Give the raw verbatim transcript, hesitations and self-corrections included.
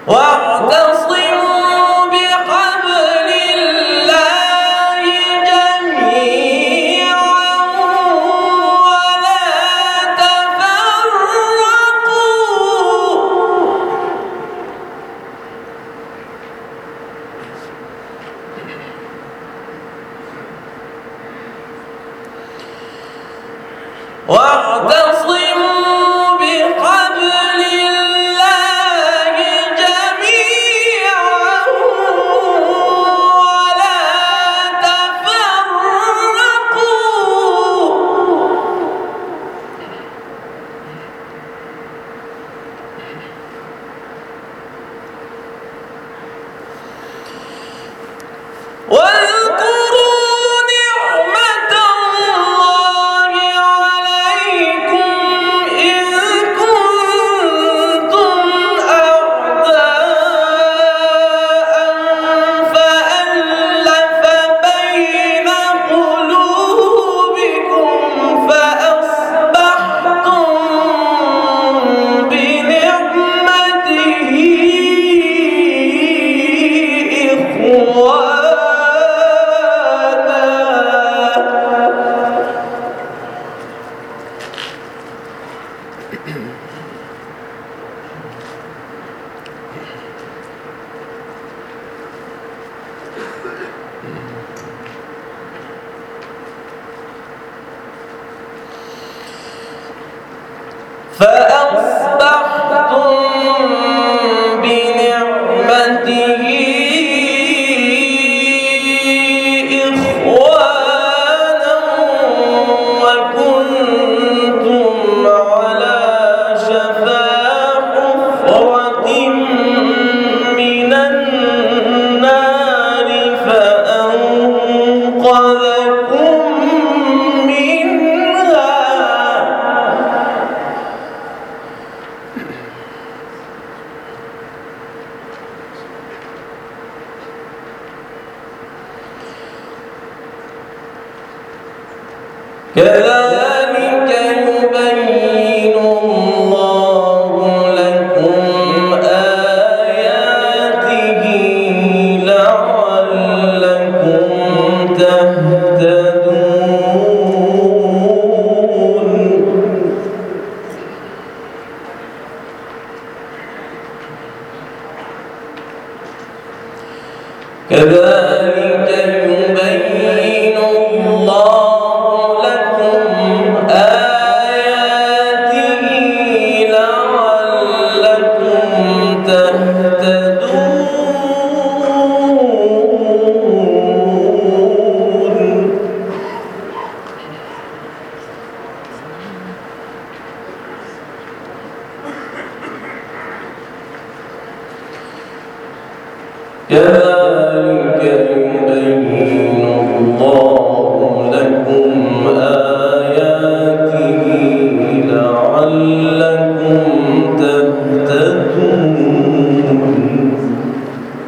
واعتصموا بحبل الله جميعا ولا تفرقوا واعتصموا بحبل الله جميعا ولا تفرقوا واذكروا نعمة الله عليكم إذ كنتم أعداء فألف بين قلوبكم فأصبحتم بنعمته إخوانا فأصبحتم بنعمته إخوانا وكنتم على شفا حفرة من النار فأنقذكم منها كذلك يبين الله لكم آياته لعلكم تهتدون كذلك يبين الله لكم آياته لعلكم تهتدون كذلك